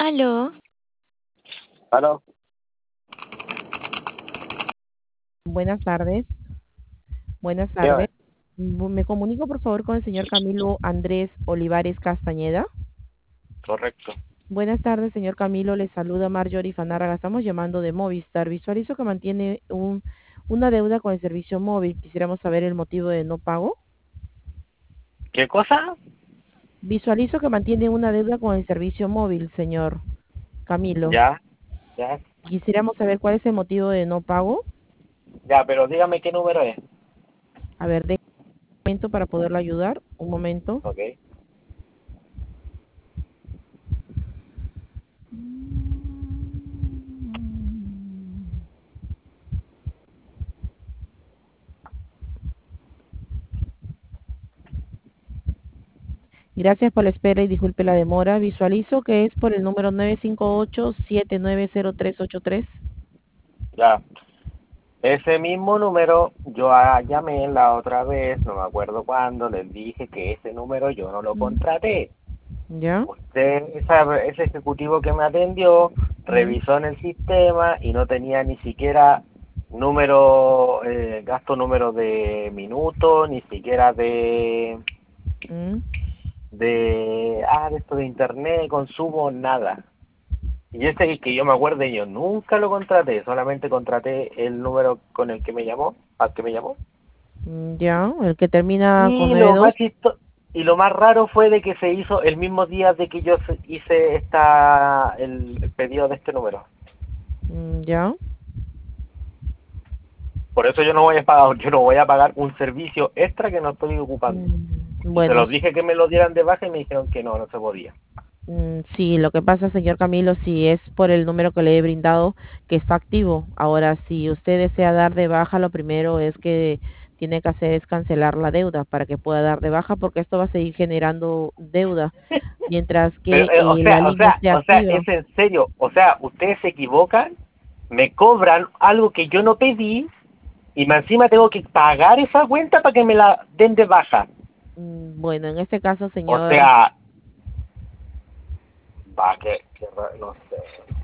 Aló, ¿Aló? Buenas tardes. Buenas tardes. Dígame. Me comunico por favor con el señor Camilo Andrés Olivares Castañeda. Correcto. Buenas tardes, señor Camilo. Le saluda Marjorie Fanárraga. Estamos llamando de Movistar. Visualizo que mantiene una deuda con el servicio móvil. Quisiéramos saber el motivo de no pago. ¿Qué cosa? Visualizo que mantiene una deuda con el servicio móvil, señor Camilo. Ya, ya, Quisiéramos saber cuál es el motivo de no pago. ya, pero dígame qué número es. A ver, de un momento para poderlo ayudar. Un momento. Ok. Gracias por la espera y disculpe la demora. Visualizo que es por el número 958-790383. Ya. Ese mismo número yo llamé la otra vez, no me acuerdo cuándo, les dije que ese número yo no lo contraté. ¿Ya? Ese ejecutivo que me atendió revisó en el sistema y no tenía ni siquiera número de minutos, ni siquiera Mm. de esto de internet, consumo, nada. Y ese es que yo me acuerdo, yo nunca lo contraté, solamente contraté el número con el que me llamó, al que me llamó. ¿Ya? El que termina con Y nueve lo dos. más y lo más raro fue de que se hizo el mismo día de que yo hice el pedido de este número. ¿Ya? Por eso yo no voy a pagar un servicio extra que no estoy ocupando. Y se Bueno, los dije que me lo dieran de baja y me dijeron que no se podía. sí, lo que pasa, señor Camilo, si es por el número que le he brindado que está activo. Ahora, si usted desea dar de baja, lo primero es que tiene que hacer es cancelar la deuda para que pueda dar de baja, porque esto va a seguir generando deuda mientras que Pero, la línea esté activa. es en serio, ustedes se equivocan, me cobran algo que yo no pedí y más encima tengo que pagar esa cuenta para que me la den de baja. Bueno, en este caso, O señor, sea, no sé,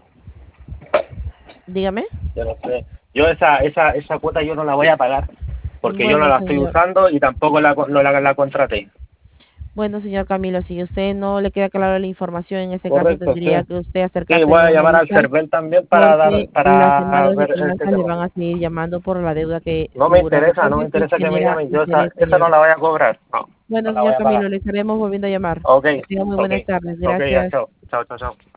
dígame. yo no sé. Yo esa cuota yo no la voy a pagar porque yo no Bueno, la estoy señor. usando y tampoco la contraté. Bueno, señor Camilo, si a usted no le queda clara la información, en este caso Correcto, sí. tendría que usted Sí, acercarse de voy a nuevo a llamar al Movistar, CERVEL también porque las para llamadas de ver este finanzas le tema. van a seguir llamando por la deuda que No me figura en interesa, no me reporte y interesa que me genera llamen. Yo interés, esa no señor. la voy a cobrar. No, no Bueno, la voy señor a Camilo, pagar. le estaremos volviendo a llamar. Ok, Que tenga muy ok, buenas tardes. ok, ya, Gracias. chao, chao, chao, chao.